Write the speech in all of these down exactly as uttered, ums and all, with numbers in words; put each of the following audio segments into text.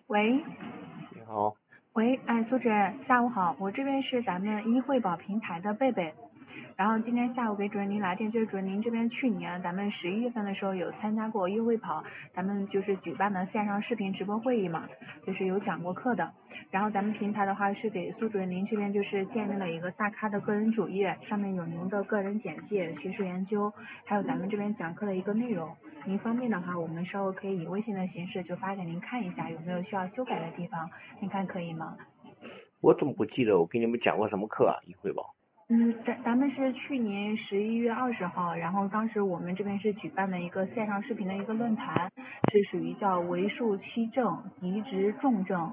喂， 你好。 喂，哎，苏主任，下午好，我这边是咱们医惠保平台的贝贝，然后今天下午给主任您来电，就是主任您这边去年咱们十一月份的时候有参加过医惠保，咱们就是举办的线上视频直播会议嘛，就是有讲过课的，然后咱们平台的话是给苏主任您这边就是建立了一个大咖的个人主页，上面有您的个人简介、学术研究，还有咱们这边讲课的一个内容，您方便的话，我们稍后可以以微信的形式就发给您看一下，有没有需要修改的地方，您看可以吗？ 我怎么不记得我给你们讲过什么课啊？医惠保。 嗯，咱咱们是去年十一月二十号，然后当时我们这边是举办的一个线上视频的一个论坛，是属于叫为数七症移植重症。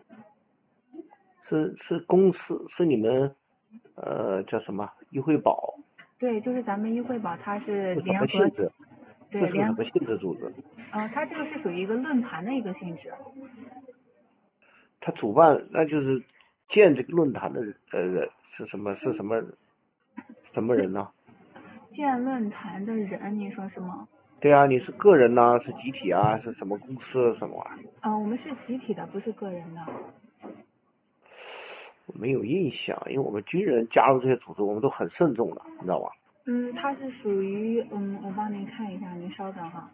是是公司是你们呃叫什么医惠保？ 对，就是咱们医惠保，它是是什联合， 么性质？这对联， 是什么性质组织？ 呃，它这个是属于一个论坛的一个性质。 他主办那就是建这个论坛的呃人是什么是什么什么人呢？ 建论坛的人，你说是吗？ 对啊，你是个人呐、是集体啊，是什么公司什么啊？ 呃，我们是集体的，不是个人的。 我没有印象，因为我们军人加入这些组织，我们都很慎重的，你知道吧？ 嗯，它是属于，嗯，我帮您看一下，您稍等哈。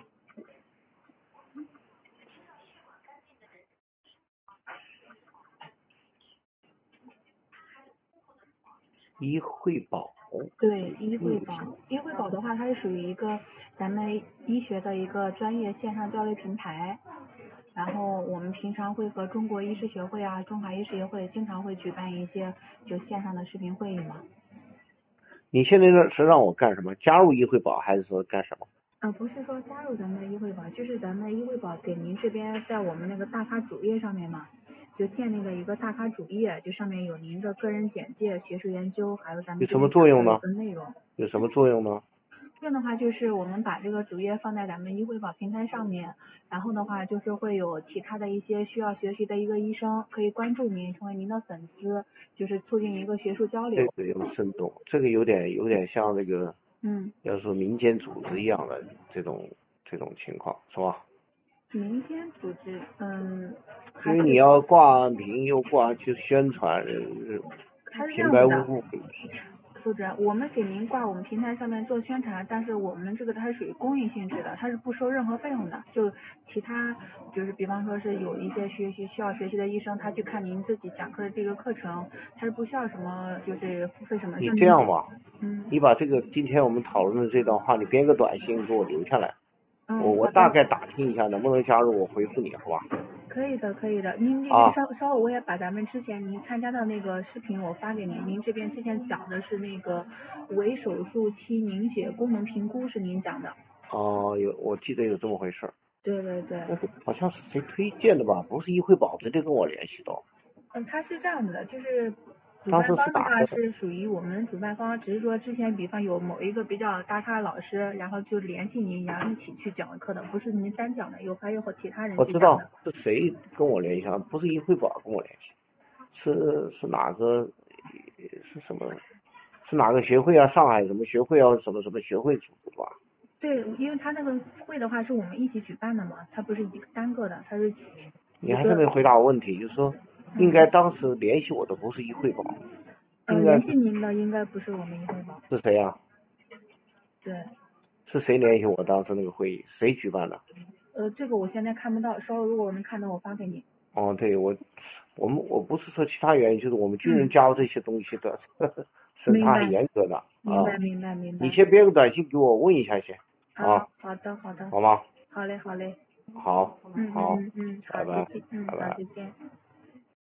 医惠保。 对，医惠保，医惠保的话，它是属于一个咱们医学的一个专业线上交流平台。然后我们平常会和中国医师学会啊、中华医师协会经常会举办一些就线上的视频会议嘛。 你现在是让我干什么？加入医惠保还是说干什么？ 呃，不是说加入咱们的医惠保，就是咱们医惠保给您这边在我们那个大咖主页上面嘛，就建立了一个大咖主页，就上面有您的个人简介、学术研究，还有咱们这有什么边讲的一作用呢？ 个内容。 有什么作用呢？ 这样的话就是我们把这个主页放在咱们医惠保平台上面，然后的话就是会有其他的一些需要学习的一个医生可以关注您，成为您的粉丝，就是促进一个学术交流。 这个有深度，这个有点有点像这个， 嗯， 要说民间组织一样的这种这种情况，是吧？ 民间组织，嗯， 因为你要挂名又挂去宣传， 它是这平样子的。 白无故。 苏主任，我们给您挂我们平台上面做宣传，但是我们这个它是属于公益性质的，它是不收任何费用的。就其他就是比方说是有一些学习需要学习的医生，他去看您自己讲课的这个课程，他是不需要什么就是付费什么。 你这样吧， 嗯， 你把这个今天我们讨论的这段话，你编个短信给我留下来， 嗯、 我我大概打听一下能不能加入，我回复你，好吧？ 可以的，可以的。您这边啊， 稍稍后我也把咱们之前您参加的那个视频我发给您。您这边之前讲的是那个围手术期凝血功能评估是您讲的。 哦、有我记得有这么回事儿。 对对对。 但是好像是谁推荐的吧？不是医惠保直接跟我联系到。 嗯，它是这样子的，就是主当办方的时是打的。 话是属于我们主办方，只是说之前比方有某一个比较大咖的老师，然后就联系您，然后一起去讲课的，不是您单讲的，有还有和其他人我知道去讲的。 是谁跟我联系啊？不是医惠保跟我联系，是是哪个是什么？是哪个学会啊？上海什么学会啊？什么什么学会组织吧？ 对，因为他那个会的话是我们一起举办的嘛，它不是一个单个的，它是你还是没回答我问题，就是说应该当时联系我的不是医惠保， 呃应该是联系您的应该不是我们医惠保。 是谁啊？ 对， 是谁联系我当时那个会议？谁举办的？ 呃这个我现在看不到，稍后如果我能看到我发给你。 哦，对，我我们我不是说其他原因，就是我们军人加入这些东西的、嗯、审查很严格的。 明白明白明白。 你先编个短信给我问一下先。 啊，好的好的。 好吗？ 好嘞好嘞。 好， 嗯好， 嗯嗯，好， 拜拜， 再见，嗯，好， 拜拜。 再见。